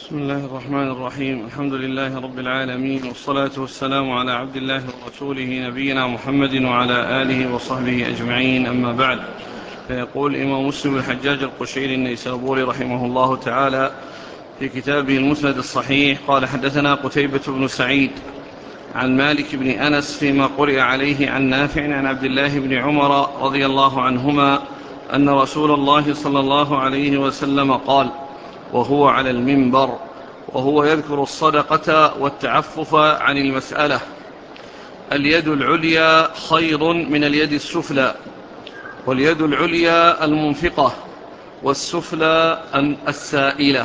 بسم الله الرحمن الرحيم. الحمد لله رب العالمين، والصلاة والسلام على عبد الله ورسوله نبينا محمد وعلى آله وصحبه أجمعين، أما بعد. فيقول الإمام مسلم الحجاج القشيري النيسابوري رحمه الله تعالى في كتابه المسند الصحيح قال: حدثنا قتيبة بن سعيد عن مالك بن أنس فيما قرئ عليه عن نافع عن عبد الله بن عمر رضي الله عنهما أن رسول الله صلى الله عليه وسلم قال وهو على المنبر وهو يذكر الصدقة والتعفف عن المسألة: اليد العليا خير من اليد السفلى، واليد العليا المنفقة، والسفلى السائلة.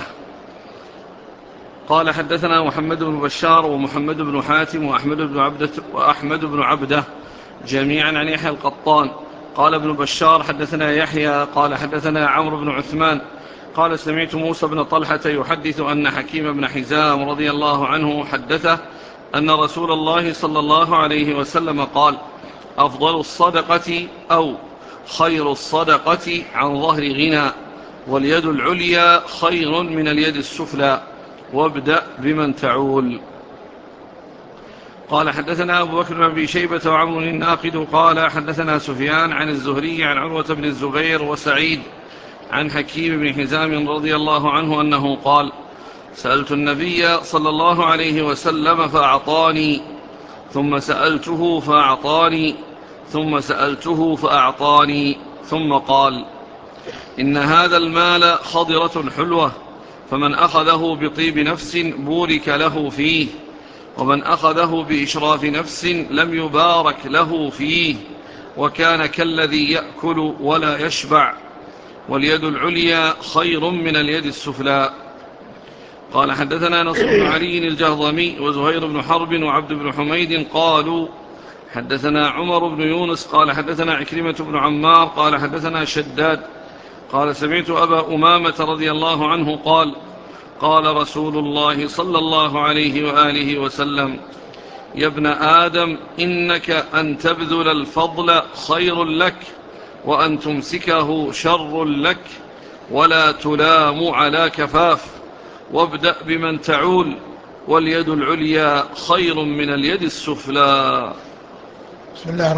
قال: حدثنا محمد بن بشار ومحمد بن حاتم وأحمد بن عبده جميعا عن يحيى القطان. قال ابن بشار: حدثنا يحيى قال حدثنا عمرو بن عثمان قال: سمعت موسى بن طلحة يحدث أن حكيم بن حزام رضي الله عنه حدثه أن رسول الله صلى الله عليه وسلم قال: أفضل الصدقة أو خير الصدقة عن ظهر غنى، واليد العليا خير من اليد السفلى، وابدأ بمن تعول. قال: حدثنا أبو بكر بن أبي شيبة وعمر الناقد قال: حدثنا سفيان عن الزهري عن عروة بن الزبير وسعيد عن حكيم بن حزام رضي الله عنه أنه قال: سألت النبي صلى الله عليه وسلم فأعطاني، ثم سألته فأعطاني، ثم سألته فأعطاني، ثم قال: إن هذا المال خضرة حلوة، فمن أخذه بطيب نفس بورك له فيه، ومن أخذه بإشراف نفس لم يبارك له فيه، وكان كالذي يأكل ولا يشبع، واليد العليا خير من اليد السفلى. قال: حدثنا نصر بن علي الجهضمي وزهير بن حرب وعبد بن حميد قالوا: حدثنا عمر بن يونس قال: حدثنا عكرمة بن عمار قال: حدثنا شداد قال: سمعت أبا أمامة رضي الله عنه قال: قال رسول الله صلى الله عليه وآله وسلم: يا ابن آدم، إنك أن تبذل الفضل خير لك، وأن تمسكه شر لك، ولا تلام على كفاف، وابدأ بمن تعول، واليد العليا خير من اليد السفلى. بسم الله